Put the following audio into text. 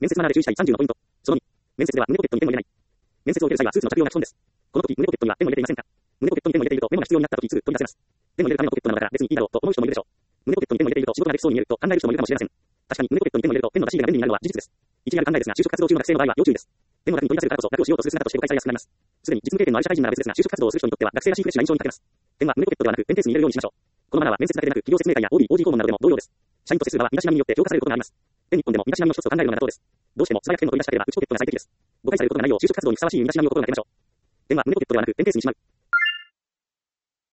面接マナーで注意したい30のポイント。その2、面接では胸ポケットにペンを入れない。面接を受ける際はスーツの着用が基本です。この時、胸ポケットにはペンを入れていませんか？胸ポケットにペンを入れているとメモが必要になった時すぐ取り出せます。ペンを入れるためのポケットなのだから別にいいだろうと思う人もいるでしょう。胸ポケットにペンを入れていると仕事ができそうに見えると考える人もいるかもしれません。確かに胸ポケットにペンを入れるとペンの出し入れが便利になるのは事実です。一理ある考えですが、就職活動中の学生の場合は要注意です。ペンを楽に取り出せるからこそ楽をしようとする姿として誤解されやすくなります。すでに実務経験のある社会人なら別ですが、就職活動をする人にとっては学生らしいフレッシュな印象に欠けます。ペンは胸ポケットではなくペンケースに入れるようにしましょう。このマナーは面接だけでなく企業説明会や OB、OG 訪問などでも同様です。社員と接する場は身だしなみによって評価されることがあります。全日本でも身だしなみの一つと考えるのが妥当です。どうしても素早くペンを取り出したければ内ポケットが最適です。誤解されることがないよう就職活動にふさわしい身だしなみを心がけましょう。ペンは胸ポケットではなくペンケースにしまう。